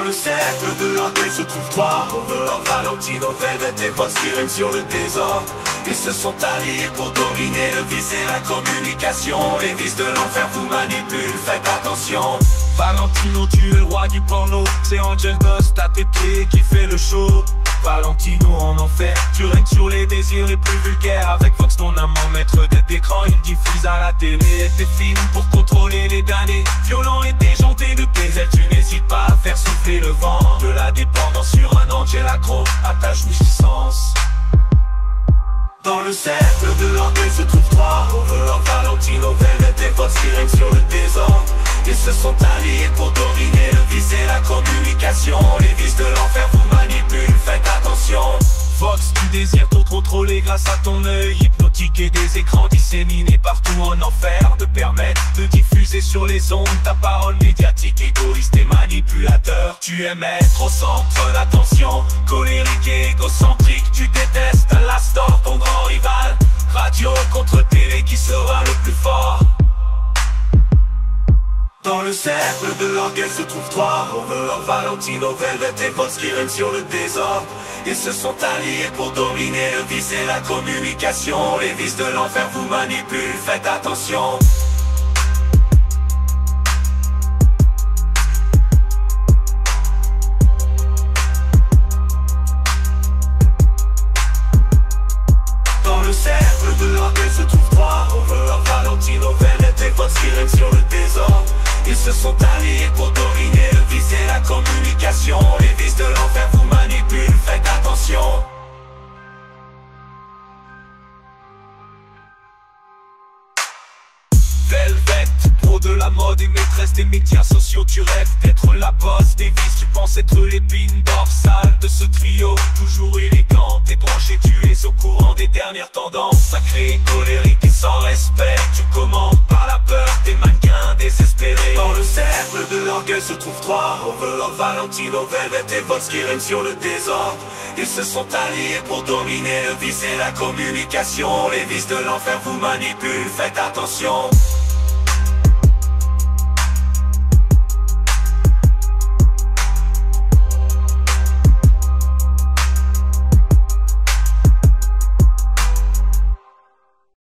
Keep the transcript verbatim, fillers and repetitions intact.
le cercle de l'orgueil se trouvent trois Over, Valentino, Velvet et Vox qui règnent sur le désordre. Ils se sont alliés pour dominer le vice et la communication. Les vices de l'enfer vous manipulent, faites attention. Valentino, tu es le roi du porno. C'est Angel Dust à tes pieds qui fait le show. Valentino en enfer, tu règnes sur les désirs les plus vulgaires. Avec Vox ton amant, maître d'écran, il diffuse à la télé tes films pour contrôler les damnés. Violent et déjanté de plaisir, tu n'hésites pas à faire souffler le vent de la dépendance sur un Angel accro à ta jouissance. Dans le cercle de l'orgueil se trouvent trois Over, Valentino, Velvet et Vox qui règnent sur le désordre. Ils se sont alliés pour dominer le vice et la communication. Les vices de l'enfer vous manipulent, faites attention. Vox, tu désires tout contrôler grâce à ton œil hypnotique et des écrans disséminés partout en enfer. Te permettre de diffuser sur les ondes ta parole médiatique, égoïste et manipulateur. Tu es maître au centre d'attention, colérique et égocentrique. Tu détestes l'Astor, ton grand rival. Radio contre télé, qui sera le plus fort? Dans le cercle de l'orgueil se trouvent trois Over, Valentino, Velvet et Vox qui règnent sur le désordre. Ils se sont alliés pour dominer le vice et la communication. Les vices de l'enfer vous manipulent, faites attention. Dans le cercle de l'orgueil se trouvent trois Over, Valentino, Velvet et Vox qui règnent sur le désordre. Ils se sont alliés pour dominer le vice et la communication. Les vices de l'enfer vous manipulent, faites attention. Velvet, pro de la mode et maîtresse des médias sociaux. Tu rêves d'être la boss des vices, tu penses être l'épine dorsale de ce trio. Toujours élégante et branchée, tu es au courant des dernières tendances. Sacré, colérique et sans respect, tu commandes par la peur des mannequins désespérés. Dans le cercle de l'orgueil se trouvent trois Over, Valentino, Velvet et Vox qui règnent sur le désordre. Ils se sont alliés pour dominer le vice et la communication. Les vices de l'enfer vous manipulent, faites attention.